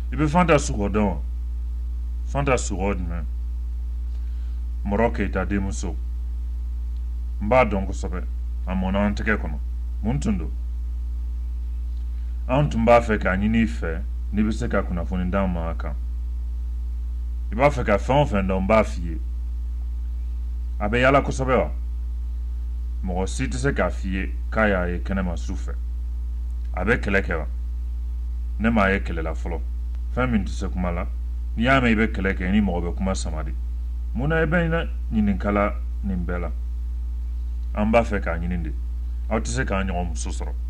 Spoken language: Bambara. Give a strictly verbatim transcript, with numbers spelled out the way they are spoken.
ibe fanta sugodon fanta sugodme moroke ta demuso mba don ko sobe amona anteke kono muntundo antumba fe ka nyini fe ni be se ka kuna foni dan ma aka iba fe ka fon fen don ba fie abe yala ko sobe wa mo si te se ka fie kaya e kene masufe abe keleke wa ne ma ye kelela folo famin te se kumala ni ya me ibe keleke ni mo be kuma samadi muna ebe na nyinin kala nimbela amba fe ka nyininde awtise ka nyom susoro